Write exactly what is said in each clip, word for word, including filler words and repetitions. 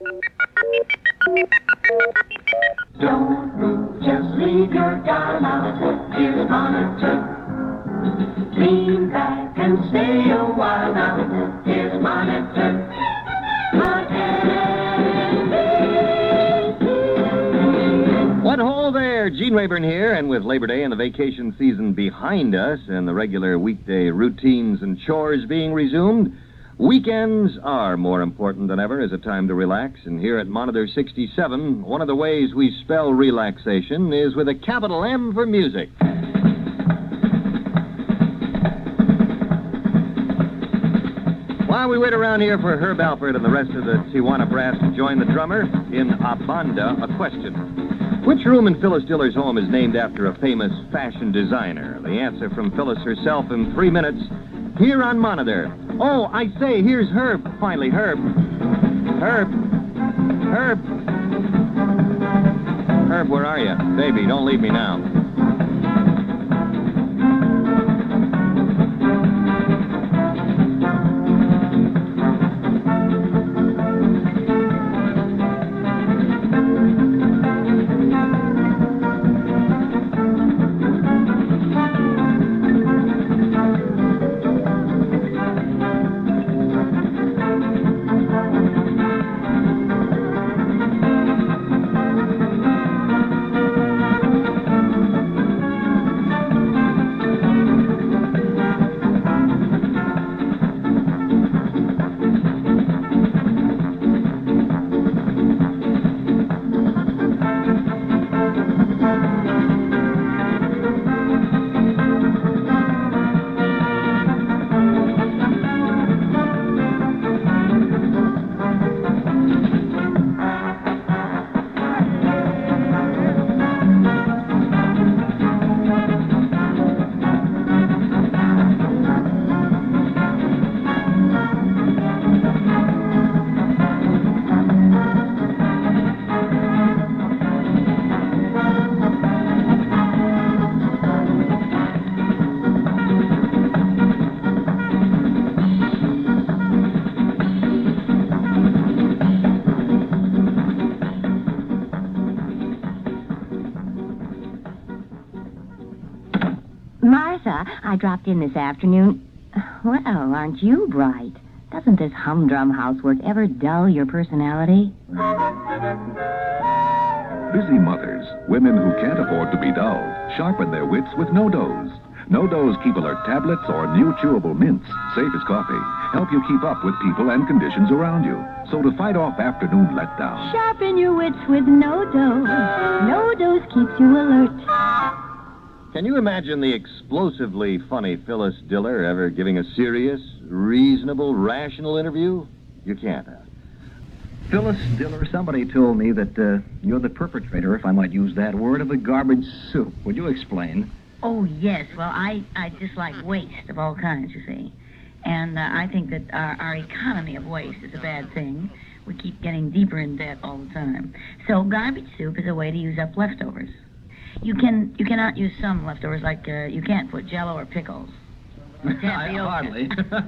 Don't move, just leave your dial out. Here's Monitor. Lean back and stay a while now. Here's Monitor. What ho there, Gene Rayburn here, and with Labor Day and the vacation season behind us and the regular weekday routines and chores being resumed, weekends are more important than ever as a time to relax. And here at Monitor sixty-seven, one of the ways we spell relaxation is with a capital M for music. While we wait around here for Herb Alpert and the rest of the Tijuana brass to join the drummer, in A Banda, a question. Which room in Phyllis Diller's home is named after a famous fashion designer? The answer from Phyllis herself in three minutes, here on Monitor. Oh, I say, here's Herb. Finally, Herb. Herb. Herb. Herb, where are you? Baby, don't leave me now. Martha, I dropped in this afternoon. Well, aren't you bright? Doesn't this humdrum housework ever dull your personality? Busy mothers, women who can't afford to be dull, sharpen their wits with No-Dose. No-Dose Keep Alert tablets or new chewable mints, safe as coffee, help you keep up with people and conditions around you. So to fight off afternoon letdown. Sharpen your wits with No-Dose. No-Dose keeps you alert. Can you imagine the explosively funny Phyllis Diller ever giving a serious, reasonable, rational interview? You can't, huh? Phyllis Diller, somebody told me that uh, you're the perpetrator, if I might use that word, of the garbage soup. Would you explain? Oh, yes. Well, I, I dislike waste of all kinds, you see. And uh, I think that our, our economy of waste is a bad thing. We keep getting deeper in debt all the time. So garbage soup is a way to use up leftovers. You can you cannot use some leftovers, like uh, you can't put Jell-O or pickles. Hardly.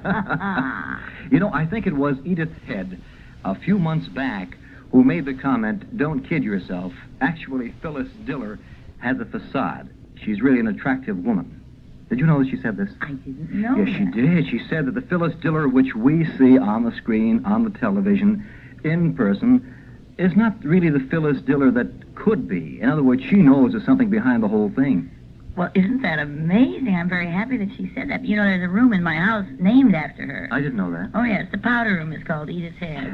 You know, I think it was Edith Head a few months back who made the comment, "Don't kid yourself. Actually, Phyllis Diller has a facade. She's really an attractive woman." Did you know that she said this? I didn't know Yes, that. she did. She said that the Phyllis Diller which we see on the screen, on the television, in person, is not really the Phyllis Diller that could be. In other words, she knows there's something behind the whole thing. Well, isn't that amazing? I'm very happy that she said that. You know, there's a room in my house named after her. I didn't know that. Oh, yes, the powder room is called Edith's Head.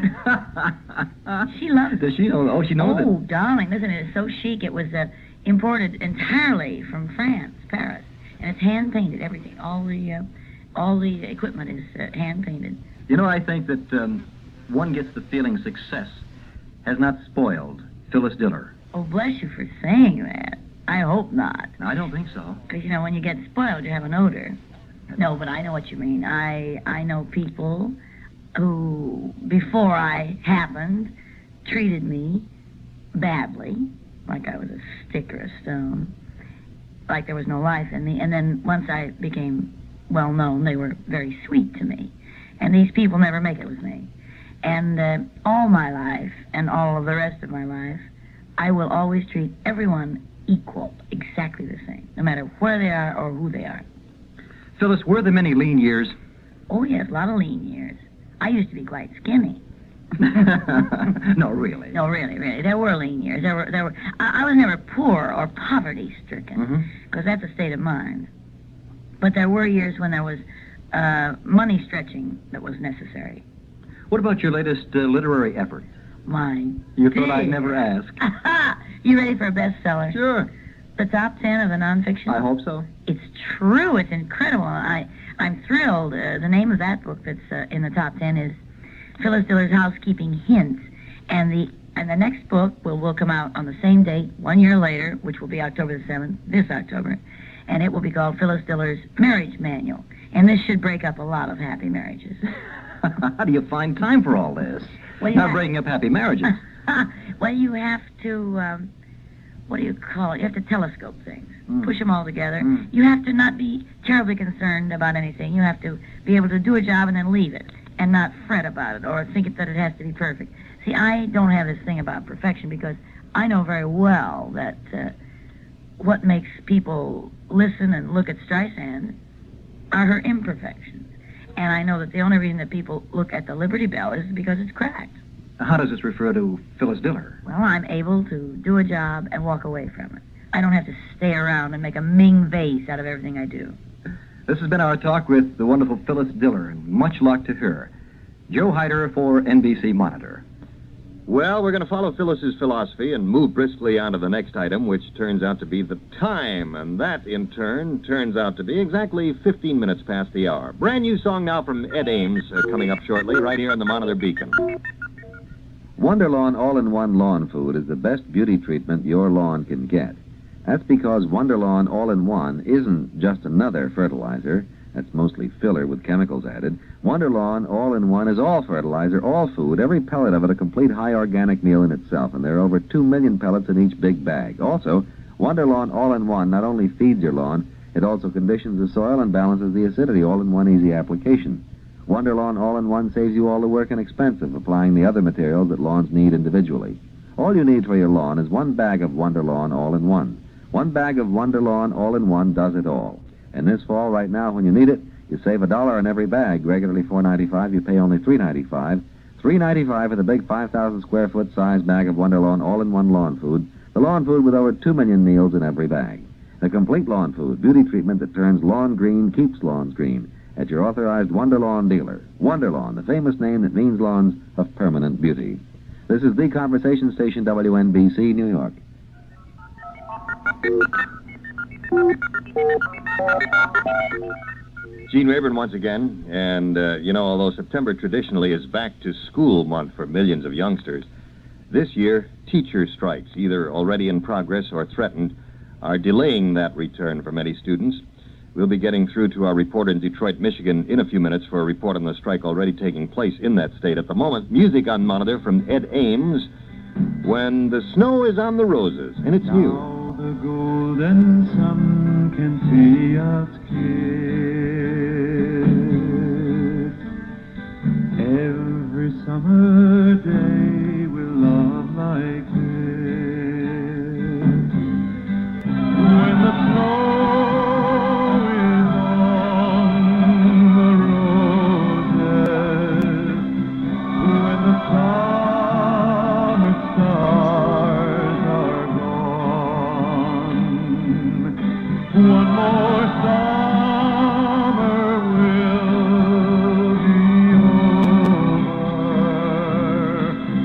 She loves it. Does she know? Oh, she knows Oh, it. darling, listen, it is so chic. It was uh, imported entirely from France, Paris, and it's hand-painted, everything. All the uh, all the equipment is uh, hand-painted. You know, I think that um, one gets the feeling success has not spoiled Phyllis Diller. Oh, bless you for saying that. I hope not. I don't think so. Because, you know, when you get spoiled, you have an odor. No, but I know what you mean. I I know people who, before I happened, treated me badly, like I was a stick or a stone, like there was no life in me. And then once I became well known, they were very sweet to me. And these people never make it with me. And uh, all my life, and all of the rest of my life, I will always treat everyone equal, exactly the same, no matter where they are or who they are. Phyllis, were there many lean years? Oh, yes, a lot of lean years. I used to be quite skinny. No, really. No, really, really. There were lean years. There were, there were. I, I was never poor or poverty-stricken, because Mhm. that's a state of mind. But there were years when there was uh, money stretching that was necessary. What about your latest uh, literary effort? Mine. You thought I'd never ask. You ready for a bestseller? Sure. The top ten of the nonfiction? I hope so. It's true. It's incredible. I, I'm thrilled. Uh, the name of that book that's uh, in the top ten is Phyllis Diller's Housekeeping Hints. And the and the next book will, will come out on the same date, one year later, which will be October the seventh, this October. And it will be called Phyllis Diller's Marriage Manual. And this should break up a lot of happy marriages. How do you find time for all this? Well, Not yeah. breaking up happy marriages. Well, you have to, um, what do you call it? You have to telescope things, Mm. push them all together. Mm. You have to not be terribly concerned about anything. You have to be able to do a job and then leave it and not fret about it or think that it has to be perfect. See, I don't have this thing about perfection because I know very well that uh, what makes people listen and look at Streisand are her imperfections. And I know that the only reason that people look at the Liberty Bell is because it's cracked. How does this refer to Phyllis Diller? Well, I'm able to do a job and walk away from it. I don't have to stay around and make a Ming vase out of everything I do. This has been our talk with the wonderful Phyllis Diller, and much luck to her. Joe Hyder for N B C Monitor. Well, we're going to follow Phyllis's philosophy and move briskly on to the next item, which turns out to be the time. And that, in turn, turns out to be exactly fifteen minutes past the hour. Brand new song now from Ed Ames, uh, coming up shortly, right here on the Monitor Beacon. Wonderlawn All-in-One Lawn Food is the best beauty treatment your lawn can get. That's because Wonderlawn All-in-One isn't just another fertilizer. That's mostly filler with chemicals added. Wonderlawn All-in-One is all fertilizer, all food, every pellet of it a complete high organic meal in itself, and there are over two million pellets in each big bag. Also, Wonderlawn All-in-One not only feeds your lawn, it also conditions the soil and balances the acidity, all in one easy application. Wonderlawn All-in-One saves you all the work and expense of applying the other materials that lawns need individually. All you need for your lawn is one bag of Wonderlawn All-in-One. One bag of Wonderlawn All-in-One does it all. And this fall, right now, when you need it, you save a dollar on every bag. Regularly four ninety-five, you pay only three ninety-five. three ninety-five for the big five thousand square foot size bag of Wonderlawn All-in-One lawn food. The lawn food with over two million meals in every bag. The complete lawn food, beauty treatment that turns lawn green, keeps lawns green. At your authorized Wonderlawn dealer. Wonderlawn, the famous name that means lawns of permanent beauty. This is the Conversation Station, W N B C, New York. Gene Rayburn once again, and, uh, you know, although September traditionally is back to school month for millions of youngsters, this year, teacher strikes, either already in progress or threatened, are delaying that return for many students. We'll be getting through to our reporter in Detroit, Michigan in a few minutes for a report on the strike already taking place in that state at the moment. Music on Monitor from Ed Ames, When the Snow is on the Roses, and it's new. Now the golden sun can see us kiss. Every summer day we'll love like this. When the snow one more summer will be over.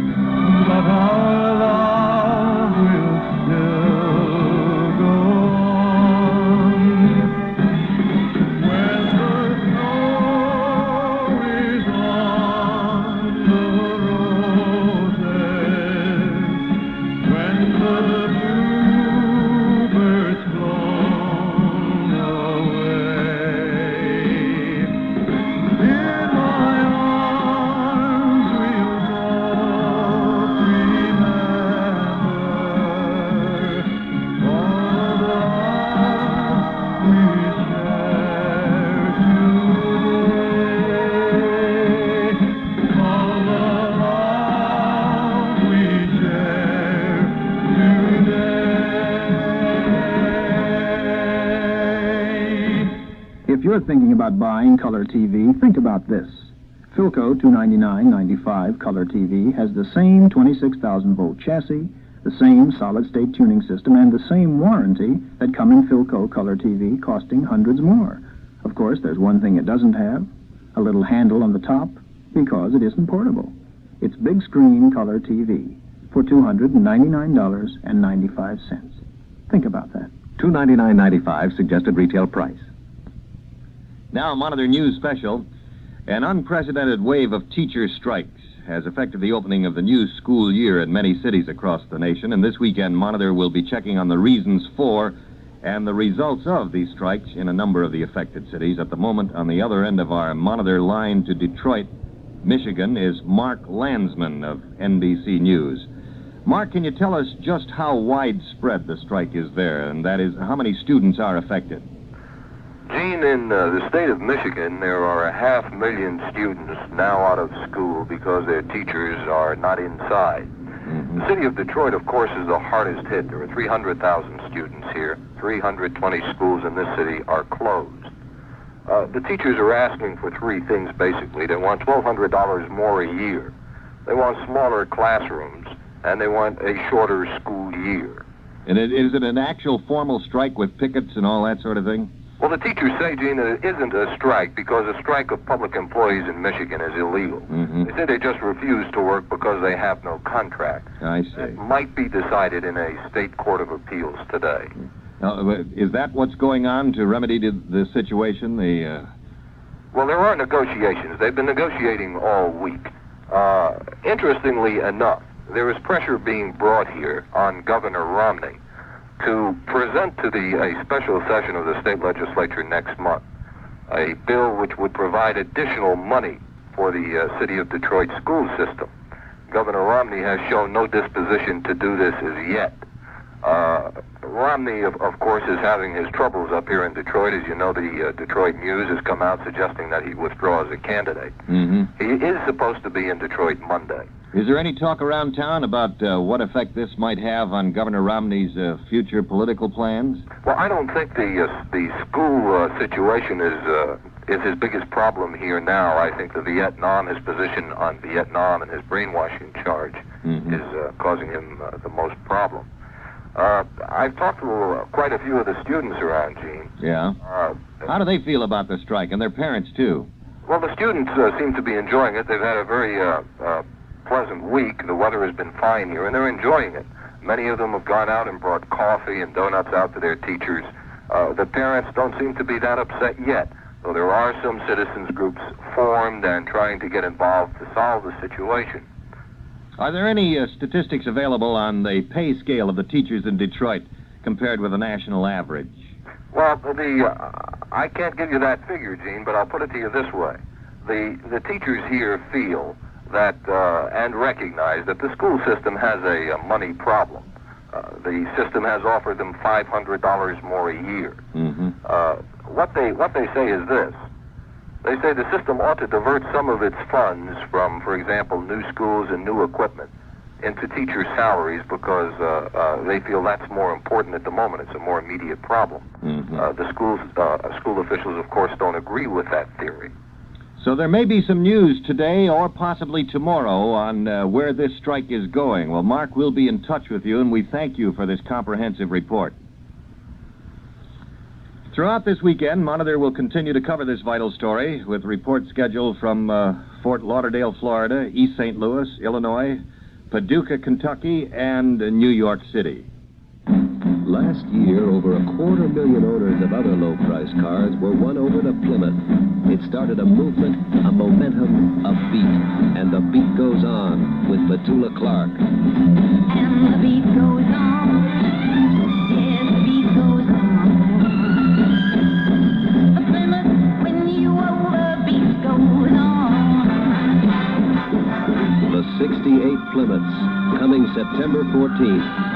you're thinking about buying color T V, think about this. Philco two ninety-nine ninety-five color T V has the same twenty-six thousand volt chassis, the same solid-state tuning system, and the same warranty that come in Philco color T V, costing hundreds more. Of course, there's one thing it doesn't have, a little handle on the top, because it isn't portable. It's big screen color T V for two hundred ninety-nine dollars and ninety-five cents. Think about that. two ninety-nine ninety-five suggested retail price. Now, Monitor News Special. An unprecedented wave of teacher strikes has affected the opening of the new school year in many cities across the nation, and this weekend Monitor will be checking on the reasons for and the results of these strikes in a number of the affected cities. At the moment, on the other end of our Monitor line to Detroit, Michigan, is Mark Landsman of N B C News. Mark, can you tell us just how widespread the strike is there, and that is, how many students are affected? Gene, in uh, the state of Michigan, there are a half million students now out of school because their teachers are not inside. Mm-hmm. The city of Detroit, of course, is the hardest hit. There are three hundred thousand students here. three hundred twenty schools in this city are closed. Uh, the teachers are asking for three things, basically. They want twelve hundred dollars more a year. They want smaller classrooms, and they want a shorter school year. And it, is it an actual formal strike with pickets and all that sort of thing? Well, the teachers say, Gene, that it isn't a strike because a strike of public employees in Michigan is illegal. Mm-hmm. They say they just refuse to work because they have no contract. I see. It might be decided in a state court of appeals today. Now, is that what's going on to remedy the, the situation? The uh... Well, there are negotiations. They've been negotiating all week. Uh, interestingly enough, there is pressure being brought here on Governor Romney to present to the a special session of the state legislature next month a bill which would provide additional money for the uh, city of Detroit school system. Governor Romney has shown no disposition to do this as yet. Uh, Romney, of, of course, is having his troubles up here in Detroit. As you know, the uh, Detroit News has come out suggesting that he withdraw as a candidate. Mm-hmm. He is supposed to be in Detroit Monday. Is there any talk around town about uh, what effect this might have on Governor Romney's uh, future political plans? Well, I don't think the uh, the school uh, situation is uh, is his biggest problem here now. I think the Vietnam, his position on Vietnam and his brainwashing charge mm-hmm. is uh, causing him uh, the most problem. Uh, I've talked to uh, quite a few of the students around, Gene. Yeah? Uh, How do they feel about the strike, and their parents, too? Well, the students uh, seem to be enjoying it. They've had a very uh, uh, pleasant week. The weather has been fine here, and they're enjoying it. Many of them have gone out and brought coffee and donuts out to their teachers. Uh, the parents don't seem to be that upset yet, though there are some citizens groups formed and trying to get involved to solve the situation. Are there any uh, statistics available on the pay scale of the teachers in Detroit compared with the national average? Well, the uh, I can't give you that figure, Gene, but I'll put it to you this way. The, the teachers here feel that uh, and recognize that the school system has a, a money problem. Uh, the system has offered them five hundred dollars more a year. Mm-hmm. Uh, what they what they say is this. They say the system ought to divert some of its funds from, for example, new schools and new equipment into teacher salaries because uh, uh, they feel that's more important at the moment. It's a more immediate problem. Mm-hmm. Uh, the schools, uh, school officials, of course, don't agree with that theory. So there may be some news today or possibly tomorrow on uh, where this strike is going. Well, Mark, we'll be in touch with you, and we thank you for this comprehensive report. Throughout this weekend, Monitor will continue to cover this vital story with reports scheduled from uh, Fort Lauderdale, Florida, East Saint Louis, Illinois, Paducah, Kentucky, and uh, New York City. Last year, over a quarter million owners of other low-price cars were won over to Plymouth. It started a movement, a momentum, a beat, and the beat goes on with Petula Clark. And the beat goes on. Yes, the beat goes on. Plymouth, when you over, beat goes on. The sixty-eight Plymouths, coming September fourteenth.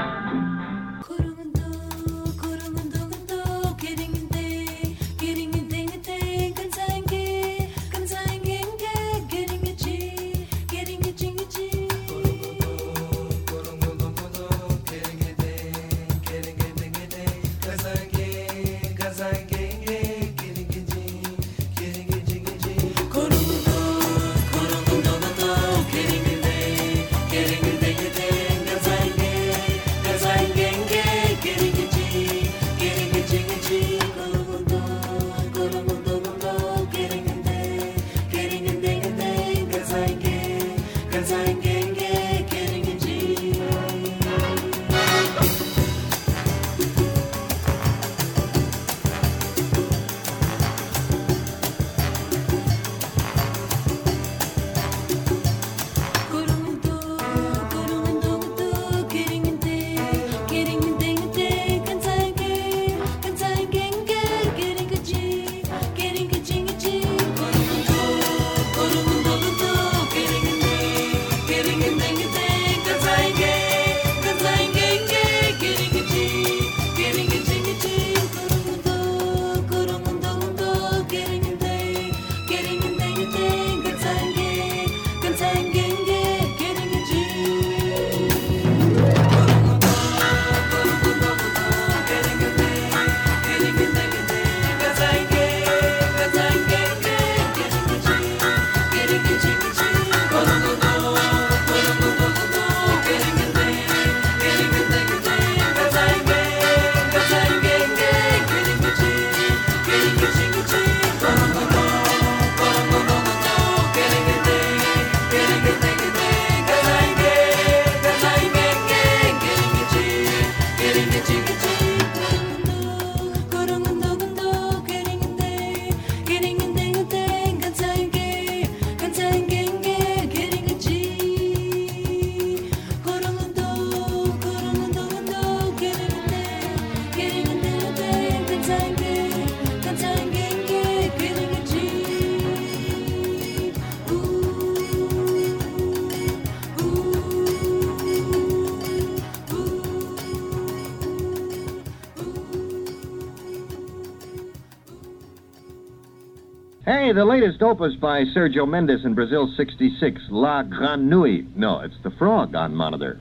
Hey, the latest opus by Sergio Mendes in Brazil sixty-six, La Grenouille. No, it's the frog on Monitor.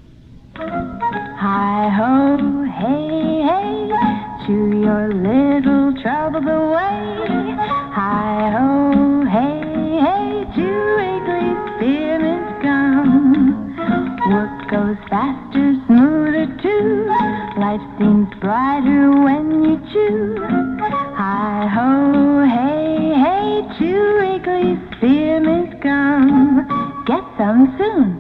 Hi-ho, hey, hey, chew your little troubles away. Hi-ho, hey, hey, chew Wrigley's Spearmint Gum. Work goes faster, smoother too. Life seems brighter when you chew. Hi-ho, hey, hey, chew Wrigley's Spearmint Gum. Get some soon.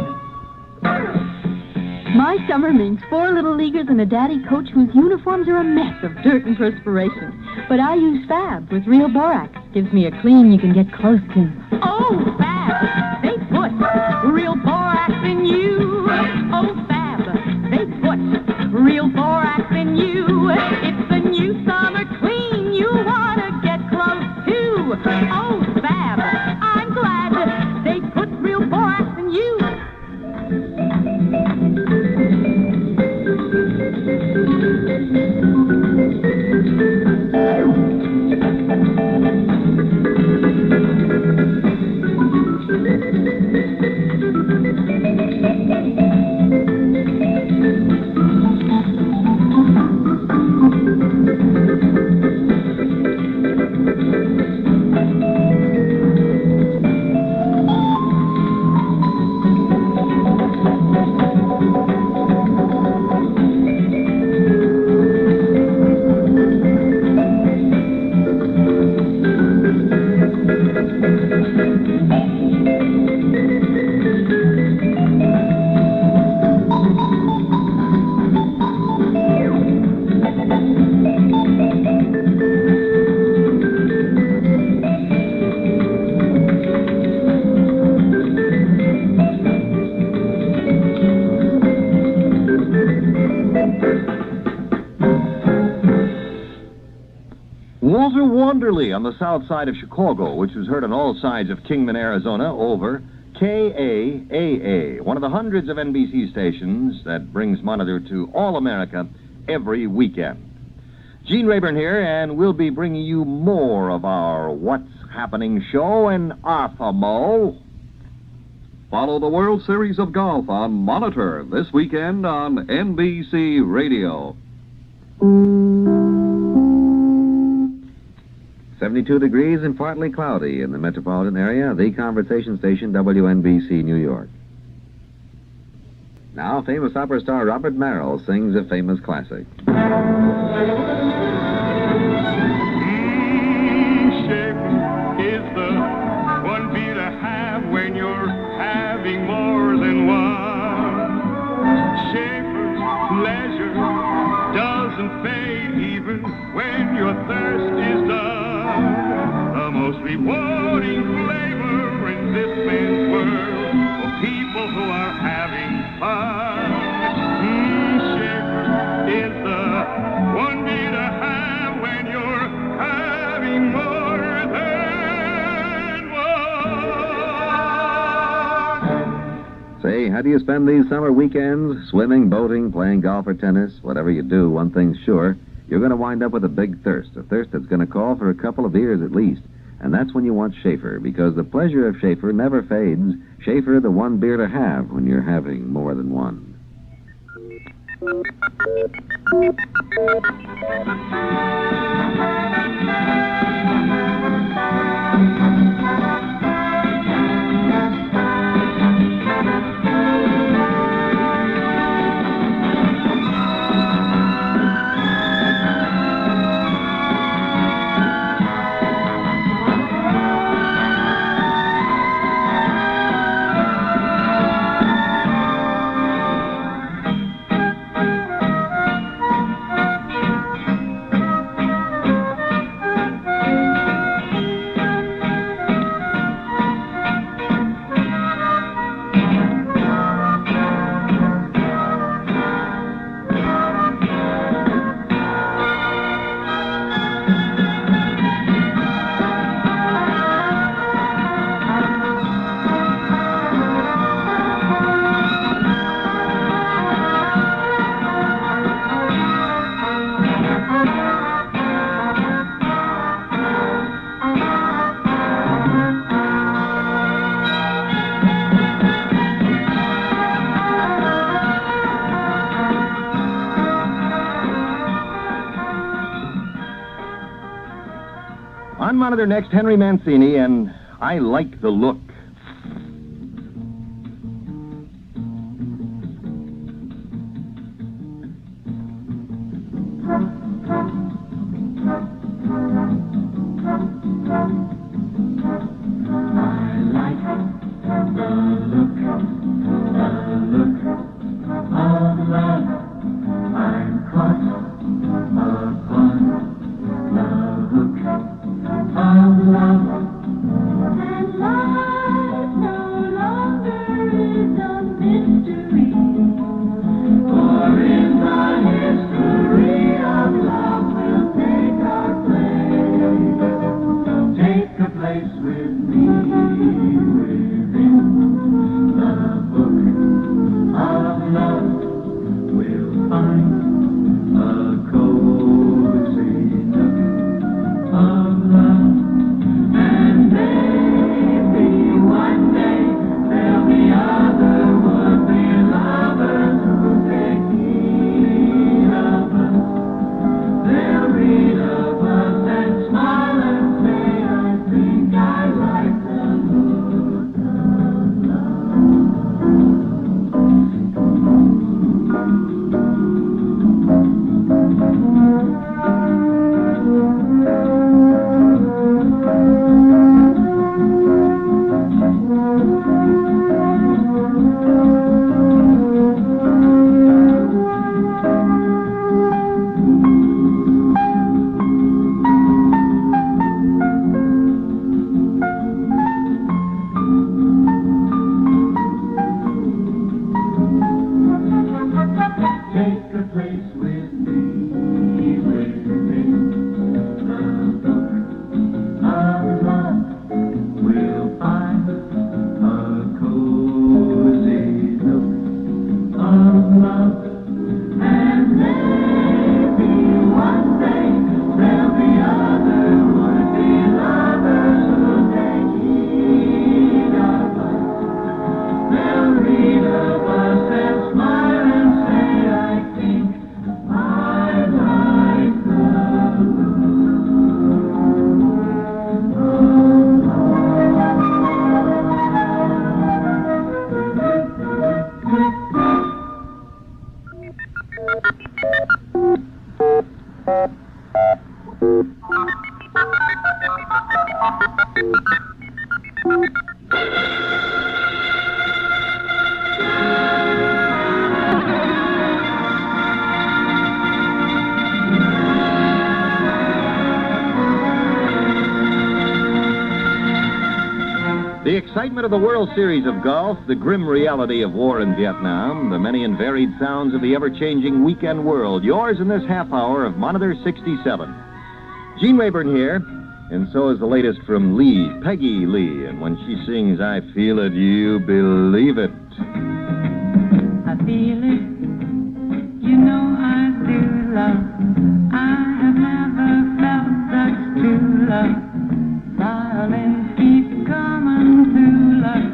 My summer means four little leaguers and a daddy coach whose uniforms are a mess of dirt and perspiration. But I use Fab with real borax. Gives me a clean you can get close to. Oh, Fab! They put real borax in you. Oh, Fab! They put real borax in you. It's the new summer clean you want to get close to. Oh, Fab! I'm glad they put real borax in you. Walter Wanderley on the south side of Chicago, which was heard on all sides of Kingman, Arizona, over K A A A, one of the hundreds of N B C stations that brings Monitor to all America every weekend. Gene Rayburn here, and we'll be bringing you more of our What's Happening show in Arthur Mo. Follow the World Series of Golf on Monitor this weekend on N B C Radio. seventy-two degrees and partly cloudy in the metropolitan area. The conversation station, W N B C, New York. Now, famous opera star Robert Merrill sings a famous classic. Schaefer is the one beer to have when you're having more than one. Schaefer's pleasure doesn't fade even when your thirst is done. The most rewarding flavor in this man's world for people who are having fun. Mmm, Schaefer is the one beer to have when you're having more than one. Say, how do you spend these summer weekends? Swimming, boating, playing golf or tennis? Whatever you do, one thing's sure. You're going to wind up with a big thirst, a thirst that's going to call for a couple of beers at least. And that's when you want Schaefer, because the pleasure of Schaefer never fades. Schaefer, the one beer to have when you're having more than one. On Monitor next, Henry Mancini, and I Like the Look. The excitement of the World Series of Golf, the grim reality of war in Vietnam, the many and varied sounds of the ever-changing weekend world. Yours in this half hour of Monitor sixty-seven. Gene Rayburn here, and so is the latest from Lee, Peggy Lee. And when she sings, I Feel It, You Believe It. I feel it, you know I do love. I have never felt such true love. Darling, keep coming to love.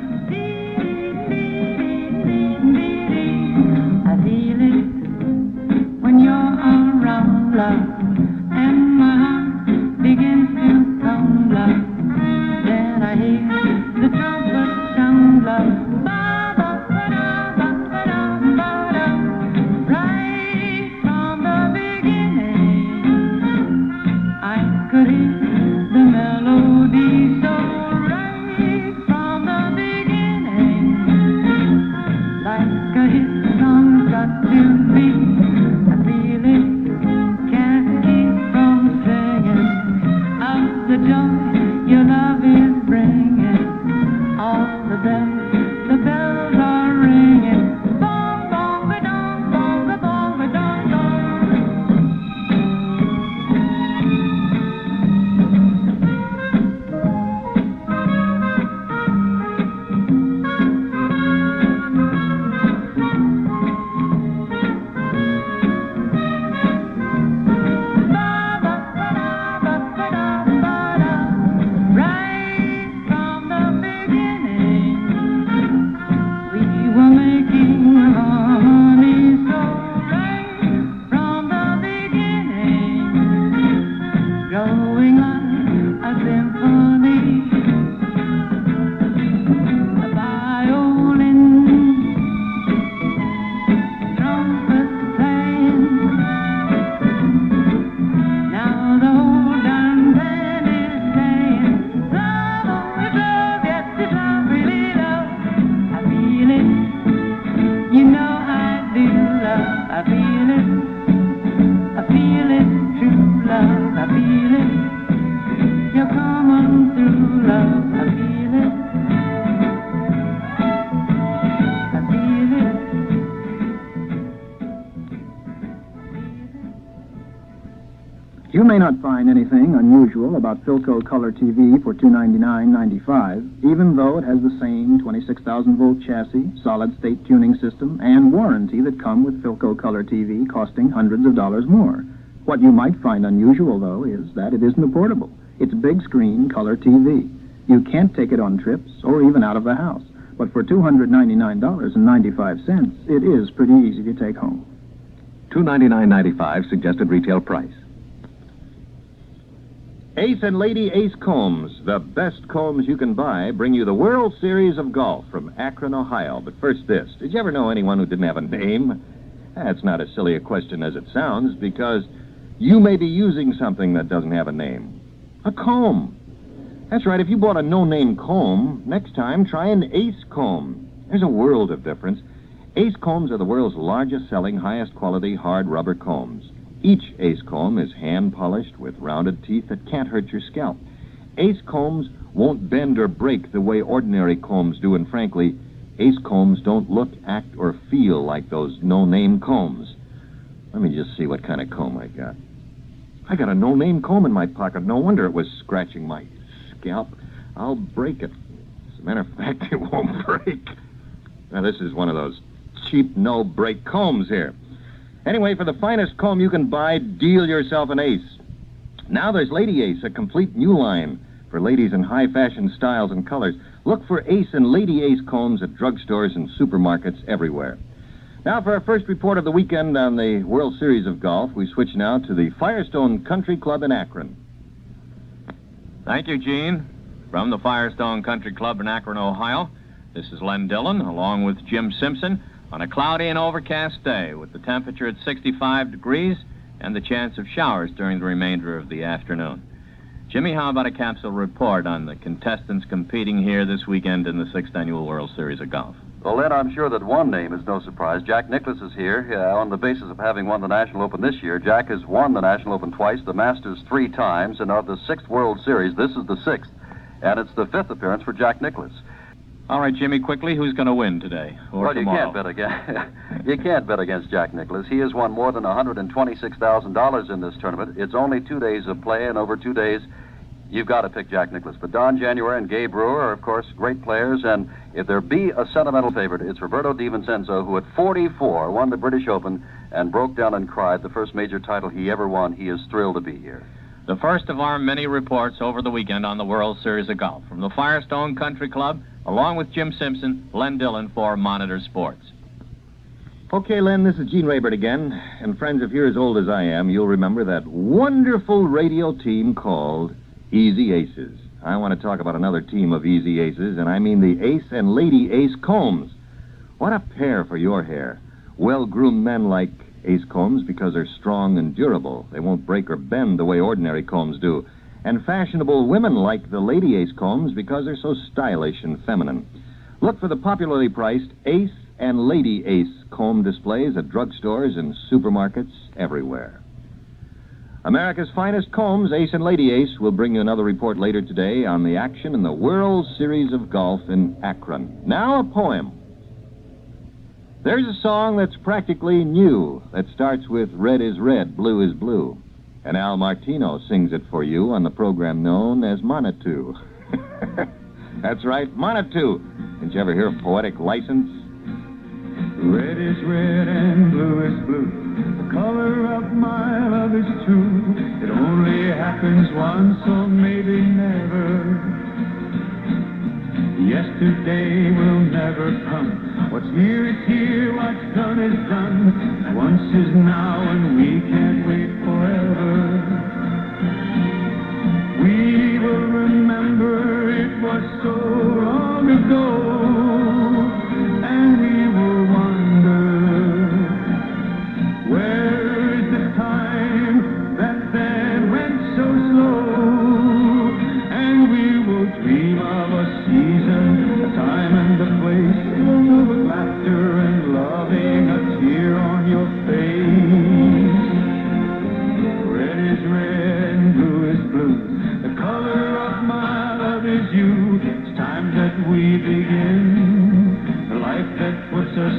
I feel it when you're around, love, and my heart begins to pound, love. Then I hear the trumpet sound, love. Right from the beginning, I could hear the melody so right from the beginning, like a hit song got to be. I feel it, can't keep from singing of the joy your love is bringing. All the bells, the bells are ringing. Bong, bong, ba-dong, bong, ba-bong, ba-dong, dong. I feel it. I feel it, true love, I feel it. You're coming through, love, I feel it. I feel it. You may not find anything unusual about Philco Color T V for two hundred ninety-nine dollars and ninety-five cents, even though it has the same twenty-six thousand volt chassis, solid-state tuning system, and warranty that come with Philco Color T V costing hundreds of dollars more. What you might find unusual, though, is that it isn't a portable. It's big screen color T V. You can't take it on trips or even out of the house. But for two hundred ninety-nine dollars and ninety-five cents, it is pretty easy to take home. two hundred ninety-nine dollars and ninety-five cents suggested retail price. Ace and Lady Ace Combs, the best combs you can buy, bring you the World Series of Golf from Akron, Ohio. But first this, did you ever know anyone who didn't have a name? That's not as silly a question as it sounds, because you may be using something that doesn't have a name. A comb. That's right, if you bought a no-name comb, next time try an Ace comb. There's a world of difference. Ace combs are the world's largest-selling, highest-quality hard rubber combs. Each Ace comb is hand-polished with rounded teeth that can't hurt your scalp. Ace combs won't bend or break the way ordinary combs do, and frankly, Ace combs don't look, act, or feel like those no-name combs. Let me just see what kind of comb I got. I got a no-name comb in my pocket. No wonder it was scratching my scalp. I'll break it. As a matter of fact, it won't break. Now, this is one of those cheap, no-break combs here. Anyway, for the finest comb you can buy, deal yourself an Ace. Now there's Lady Ace, a complete new line for ladies in high-fashion styles and colors. Look for Ace and Lady Ace combs at drugstores and supermarkets everywhere. Now for our first report of the weekend on the World Series of Golf, we switch now to the Firestone Country Club in Akron. Thank you, Gene. From the Firestone Country Club in Akron, Ohio, this is Len Dillon, along with Jim Simpson, on a cloudy and overcast day with the temperature at sixty-five degrees and the chance of showers during the remainder of the afternoon. Jimmy, how about a capsule report on the contestants competing here this weekend in the sixth Annual World Series of Golf? Well, Len, I'm sure that one name is no surprise. Jack Nicklaus is here uh, on the basis of having won the National Open this year. Jack has won the National Open twice, the Masters three times, and of the sixth World Series, this is the sixth. And it's the fifth appearance for Jack Nicklaus. All right, Jimmy, quickly, who's going to win today or well, tomorrow? you can't bet against you can't bet against Jack Nicklaus. He has won more than one hundred twenty-six thousand dollars in this tournament. It's only two days of play, and over two days, you've got to pick Jack Nicklaus. But Don January and Gabe Brewer are, of course, great players, and if there be a sentimental favorite, it's Roberto DiVincenzo, who at forty-four won the British Open and broke down and cried, the first major title he ever won. He is thrilled to be here. The first of our many reports over the weekend on the World Series of Golf. From the Firestone Country Club, along with Jim Simpson, Len Dillon for Monitor Sports. Okay, Len, this is Gene Rayburn again. And friends, if you're as old as I am, you'll remember that wonderful radio team called Easy Aces. I want to talk about another team of Easy Aces, and I mean the Ace and Lady Ace Combs. What a pair for your hair. Well-groomed men like Ace combs because they're strong and durable. They won't break or bend the way ordinary combs do. And fashionable women like the Lady Ace combs because they're so stylish and feminine. Look for the popularly priced Ace and Lady Ace comb displays at drugstores and supermarkets everywhere. America's finest combs, Ace and Lady Ace, will bring you another report later today on the action in the World Series of Golf in Akron. Now a poem. There's a song that's practically new that starts with red is red, blue is blue. And Al Martino sings it for you on the program known as Monitou. That's right, Monitou. Didn't you ever hear of poetic license? Red is red and blue is blue. The color of my love is true. It only happens once or maybe never. Yesterday will never come. What's here is here, what's done is done. Once is now and we can't wait forever. We will remember it was so long ago. And we will wonder, where is the time that then went so slow? And we will dream of a season, a time and a place, filled with laughter and loving, a tear on your face.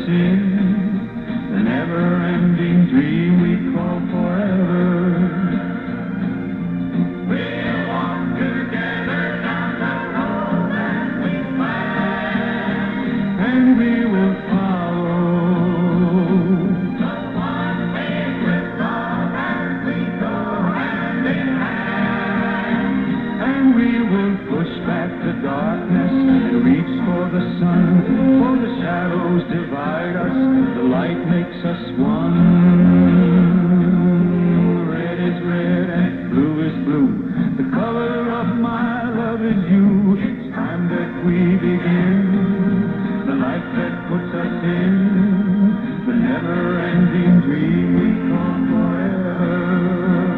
us in the never-ending dream we call forever. We'll walk together down the road that we planned, and we will follow the one-way resolve as we go hand in hand, and we will push back the darkness and reach for the sun, for the shadows divide us, the light makes us one. Red is red and blue is blue, the color of my love is you. It's time that we begin the life that puts us in the never-ending dream we call forever.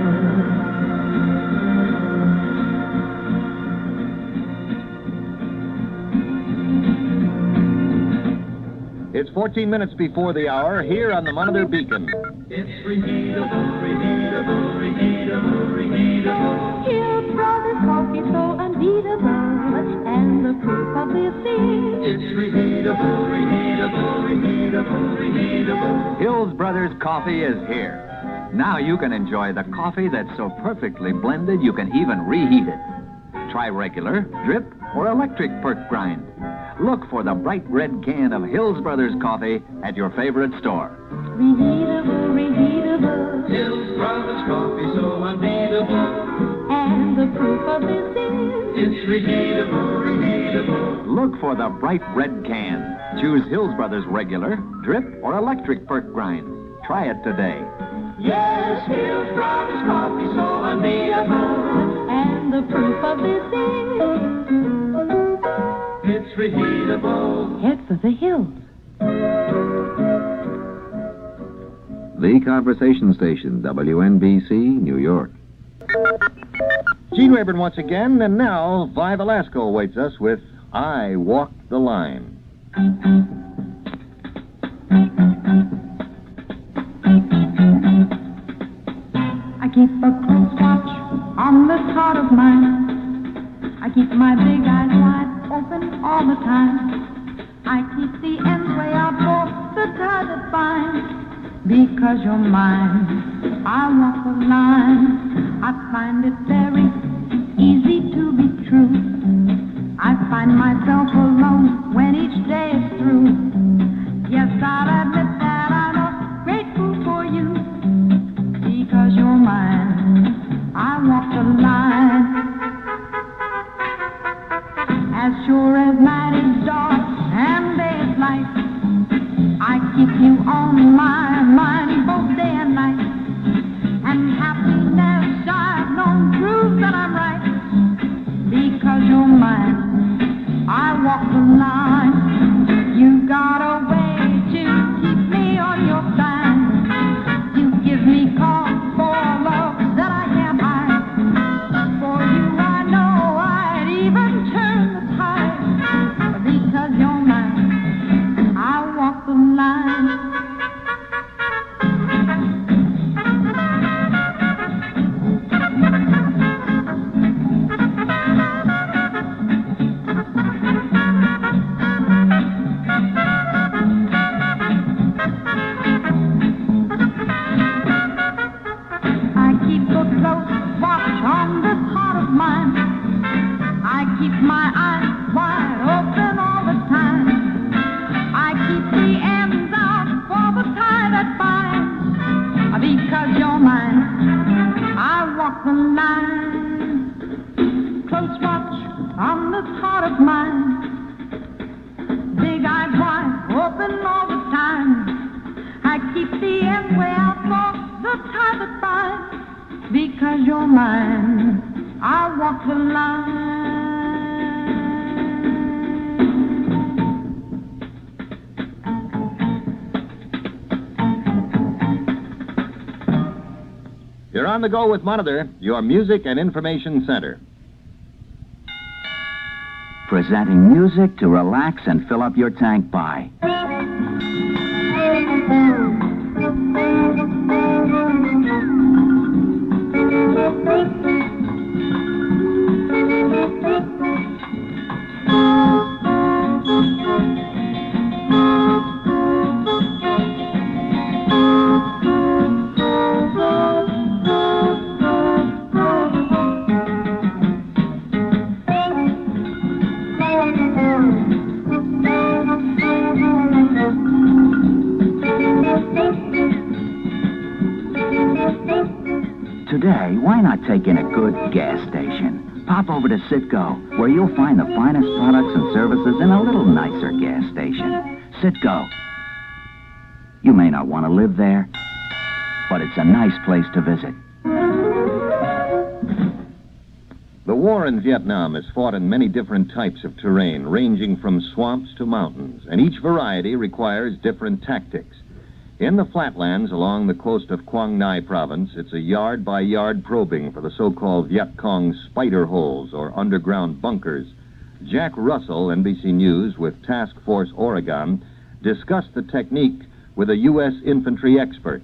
It's fourteen minutes before the hour here on the Monitor Beacon. It's reheatable, reheatable, reheatable, reheatable. Hills Brothers coffee so unbeatable, and the proof of this is It's reheatable, reheatable, reheatable, reheatable. Hills Brothers Coffee is here. Now you can enjoy the coffee that's so perfectly blended you can even reheat it. Try regular, drip, or electric perk grind. Look for the bright red can of Hills Brothers Coffee at your favorite store. reheatable, reheatable, Hills Brothers Coffee so unbeatable. and the proof of this is It's reheatable, reheatable. Look for the bright red can. Choose Hills Brothers regular, drip, or electric perk grind. Try it today. Yes, Hills Brothers Coffee so unbeatable. and the proof of this is It's reheatable. head for the hills. The Conversation Station, W N B C, New York. Gene Rayburn once again, and now Vi Velasco awaits us with I Walk the Line. I keep a close watch on this heart of mine. I keep my big eyes wide open all the time. I keep the ends way out for the tie that binds. Because you're mine, I walk the line. I find it very easy to be true. I find myself alone when each day is through. Yes, I'll admit that I'm a grateful for you. Because you're mine, I walk the line. As sure as night is dark and day is light, I keep you on my mind both day and night. And happiness I've known proves that I'm right. Because you're mine, I walk the line. You got a way to keep me on your side. You give me cause for love that I can't hide. For you I know I'd even turn the tide. Because you're mine, I walk the line. I keep a close watch on this heart of mine. I keep my eyes wide open all the time. I keep the ends out for the tie that binds. Because you're mine, I walk the line. Close watch on this heart of mine. Big eyes wide open all the time. I keep the end way out for the tie that binds. Because you're mine, I walk the line. You're on the go with Monitor, your music and information center. Presenting music to relax and fill up your tank by. today, why not take in a good gas station? Pop over to Citgo, where you'll find the finest products and services in a little nicer gas station. Citgo. You may not want to live there, but it's a nice place to visit. The war in Vietnam is fought in many different types of terrain, ranging from swamps to mountains, and each variety requires different tactics. In the flatlands along the coast of Quang Ngai province, it's a yard-by-yard probing for the so-called Viet Cong spider holes, or underground bunkers. Jack Russell, N B C News, with Task Force Oregon, discussed the technique with a U S infantry expert.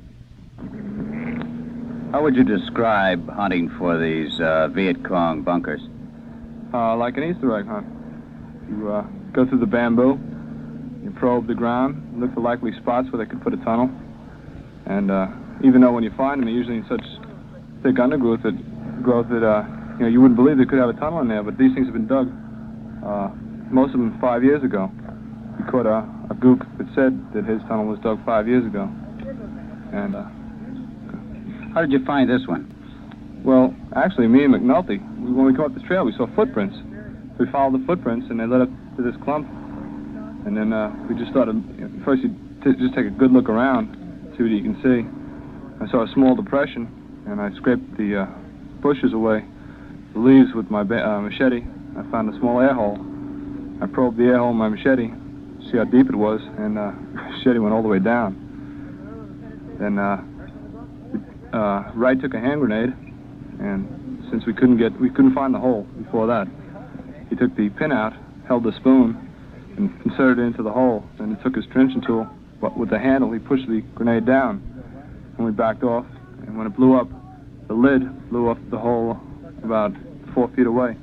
How would you describe hunting for these uh, Viet Cong bunkers? Uh, like an Easter egg hunt. You uh, go through the bamboo, you probe the ground, look for likely spots where they could put a tunnel. And uh, even though when you find them, they're usually in such thick undergrowth that, growth that uh, you know, you wouldn't believe they could have a tunnel in there, but these things have been dug. Uh, most of them five years ago. We caught a, a gook that said that his tunnel was dug five years ago. And uh, How did you find this one? Well, actually, me and McNulty, we, when we caught this trail, we saw footprints. So we followed the footprints, and they led up to this clump. And then uh, we just started, you know, first you t- just take a good look around, see what you can see. I saw a small depression, and I scraped the uh, bushes away, the leaves with my ba- uh, machete. I found a small air hole. I probed the air hole in my machete, see how deep it was, and uh, the machete went all the way down. Then uh, uh, Wright took a hand grenade, and since we couldn't get, we couldn't find the hole before that, he took the pin out, held the spoon, and inserted it into the hole. Then he took his trenching tool, but with the handle, he pushed the grenade down, and we backed off. And when it blew up, the lid blew off the hole about four feet away.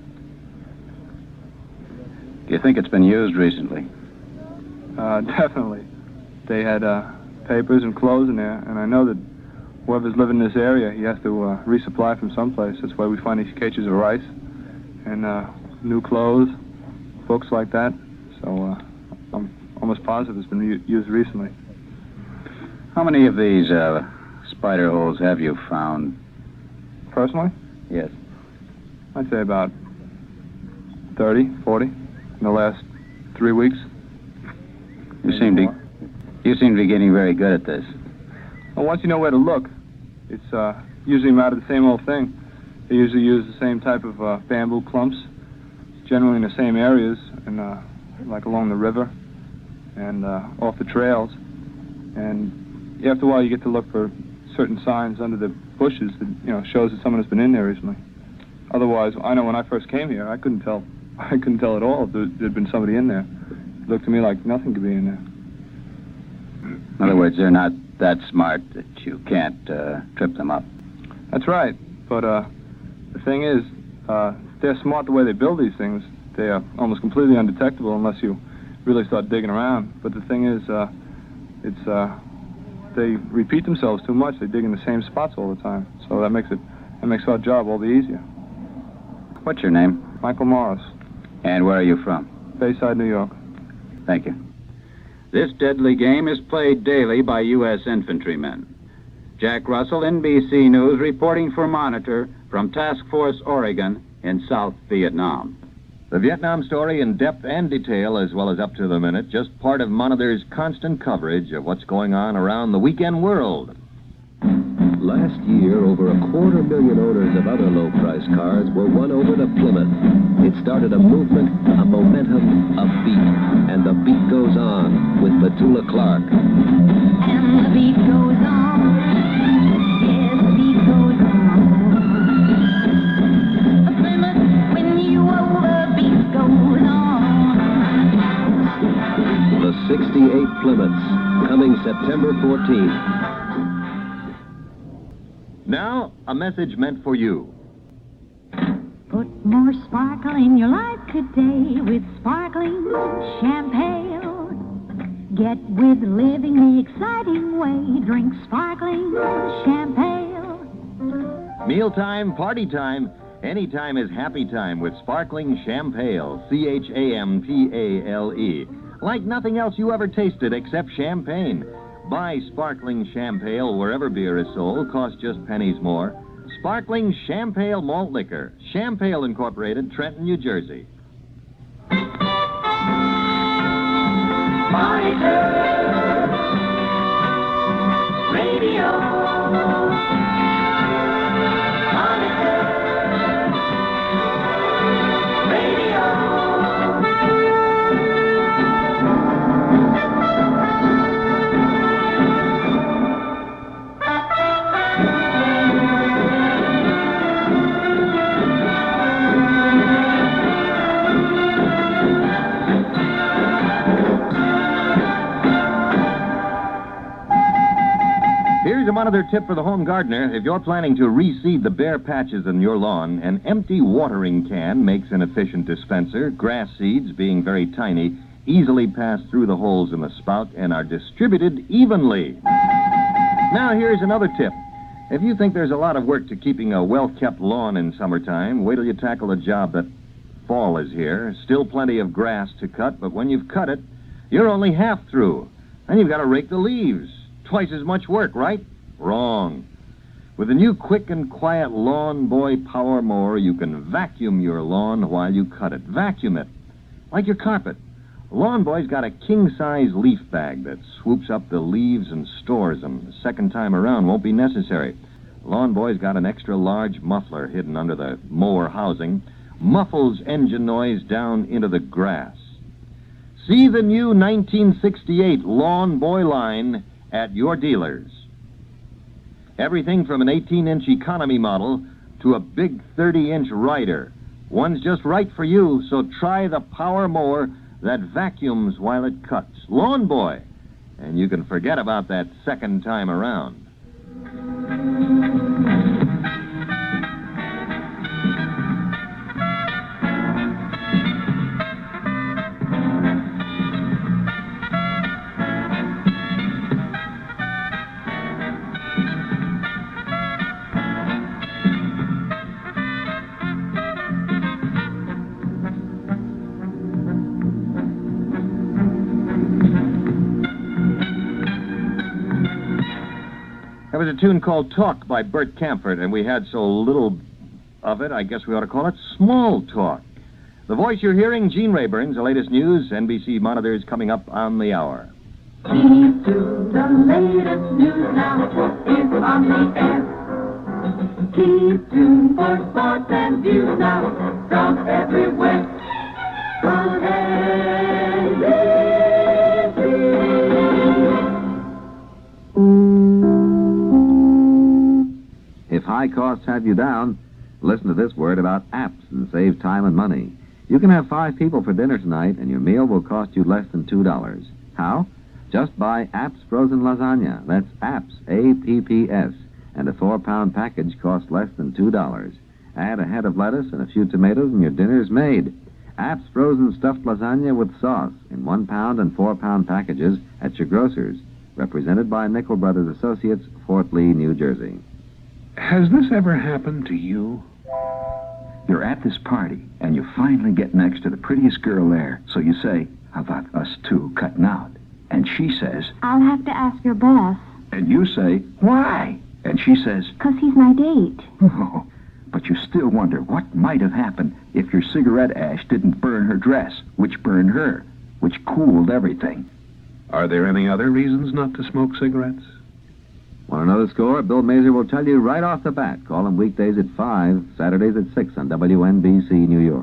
Do you think it's been used recently? Uh, definitely. They had uh, papers and clothes in there, and I know that whoever's living in this area, he has to uh, resupply from someplace. That's why we find these cages of rice and uh, new clothes, books like that. So uh, I'm almost positive it's been u- used recently. How many of these uh, spider holes have you found? Personally? Yes. I'd say about thirty, forty in the last three weeks. You seem to you seem to be getting very good at this. Well, once you know where to look, it's uh, usually a matter of the same old thing. They usually use the same type of uh, bamboo clumps, generally in the same areas, and uh, like along the river and uh, off the trails. And after a while, you get to look for certain signs under the bushes that, you know, shows that someone has been in there recently. Otherwise, I know when I first came here, I couldn't tell. I couldn't tell at all if there had been somebody in there. It looked to me like nothing could be in there. In other words, they're not that smart that you can't uh, trip them up. That's right. But uh, the thing is, uh, they're smart the way they build these things. They are almost completely undetectable unless you really start digging around. But the thing is, uh, it's uh, they repeat themselves too much. They dig in the same spots all the time. So that makes it that makes our job all the easier. What's your name? Michael Morris. And where are you from? Bayside, New York. Thank you. This deadly game is played daily by U S infantrymen. Jack Russell, N B C News, reporting for Monitor from Task Force Oregon in South Vietnam. The Vietnam story in depth and detail, as well as up to the minute, just part of Monitor's constant coverage of what's going on around the weekend world. Last year, over a quarter million owners of other low-priced cars were won over to Plymouth. It started a movement, a momentum, a beat. And the beat goes on with Petula Clark. And the beat goes on. Yes, the beat goes on. Plymouth, when you over, beat goes on. The sixty-eight Plymouths, coming September fourteenth. Now, a message meant for you. Put more sparkle in your life today with sparkling champagne. Get with living the exciting way. Drink sparkling champagne. Mealtime, party time, anytime is happy time with sparkling champagne. C H A M P A L E. Like nothing else you ever tasted except champagne. Buy sparkling champagne wherever beer is sold. Costs just pennies more. sparkling Champagne malt liquor. Champagne Incorporated, Trenton, New Jersey. Monitor Radio. Monitor Radio. Here's a Monitor tip for the home gardener. If you're planning to reseed the bare patches in your lawn, an empty watering can makes an efficient dispenser. Grass seeds, being very tiny, easily pass through the holes in the spout and are distributed evenly. Now, here's another tip. If you think there's a lot of work to keeping a well-kept lawn in summertime, wait till you tackle the job that fall is here. Still plenty of grass to cut, but when you've cut it, you're only half through. Then you've got to rake the leaves. Twice as much work, right? Wrong. With the new quick and quiet Lawn Boy Power Mower, you can vacuum your lawn while you cut it. Vacuum it. Like your carpet. Lawn Boy's got a king-size leaf bag that swoops up the leaves and stores them. The second time around won't be necessary. Lawn Boy's got an extra large muffler hidden under the mower housing. Muffles engine noise down into the grass. See the new nineteen sixty-eight Lawn Boy line at your dealers. Everything from an eighteen-inch economy model to a big thirty-inch rider. One's just right for you, so try the power mower that vacuums while it cuts. Lawn Boy. And you can forget about that second time around. There was a tune called Talk by Bert Camford, and we had so little of it, I guess we ought to call it Small Talk. The voice you're hearing, Gene Rayburn, the latest news, N B C Monitors coming up on the hour. Keep to the latest news now is on the air. Keep tuned for sports and views now from everywhere. From N B C. If high costs have you down, listen to this word about apps and save time and money. You can have five people for dinner tonight, and your meal will cost you less than two dollars. How? Just buy Apps Frozen Lasagna. That's Apps, A P P S, and a four-pound package costs less than two dollars. Add a head of lettuce and a few tomatoes, and your dinner's made. Apps Frozen Stuffed Lasagna with sauce in one-pound and four-pound packages at your grocer's. Represented by Nickel Brothers Associates, Fort Lee, New Jersey. Has this ever happened to you? You're at this party, and you finally get next to the prettiest girl there. So you say, how about us two cutting out? And she says, I'll have to ask your boss. and you say, why? And she says, 'Cause he's my date. oh, but you still wonder what might have happened if your cigarette ash didn't burn her dress, which burned her, which cooled everything. Are there any other reasons not to smoke cigarettes? Want to know the score? Bill Mazer will tell you right off the bat. Call him weekdays at five, Saturdays at six on W N B C New York.